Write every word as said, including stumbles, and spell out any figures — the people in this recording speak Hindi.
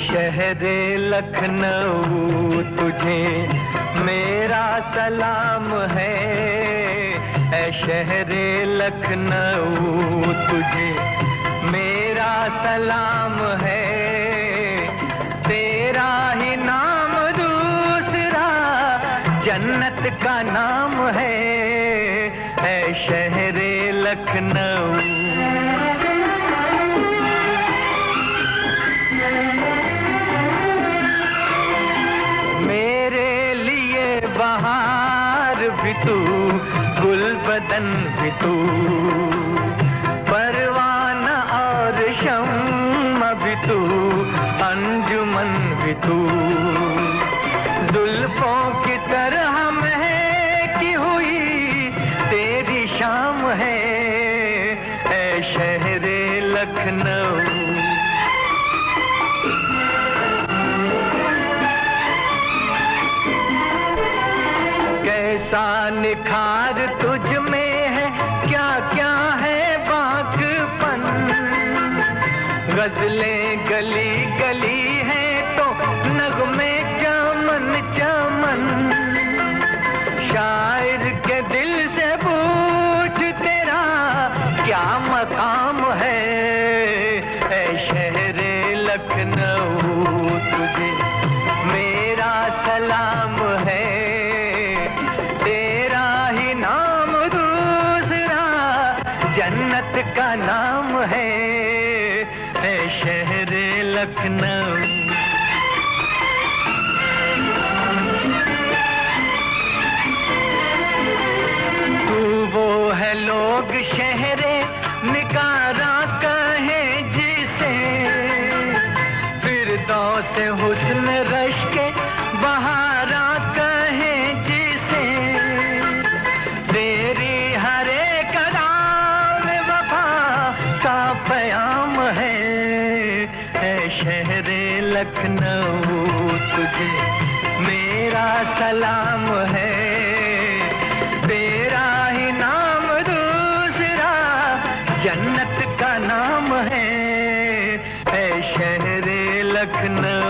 शहरे लखनऊ तुझे मेरा सलाम है। ऐ शहरे लखनऊ तुझे मेरा सलाम है। तेरा ही नाम दूसरा जन्नत का नाम है। ऐ शहरे लखनऊ। बहार भी तू, गुलबदन भी तू, परवाना और शम्मा भी तू, अंजुमन भी तू, जुल्फों की तरह महकी हुई तेरी शाम है। ऐ शहरे लखनऊ। कैसा निखार तुझ में है, क्या क्या है बाकपन। गजलें गली गली है तो नगमे चमन चमन। शायर के दिल से पूछ तेरा क्या मकाम है। ऐ शहरे लखनऊ तुझे मेरा सलाम है। जन्नत का नाम है। ऐ शहरे लखनऊ। तू वो है लोग शहरे निकारा कहे जिसे, फिरदौस से हुस्न रश के बहारा कहे जिसे। तेरी हरे पयाम है। ऐ शहरे लखनऊ तुझे मेरा सलाम है। तेरा ही नाम दूसरा जन्नत का नाम है। ऐ शहरे लखनऊ।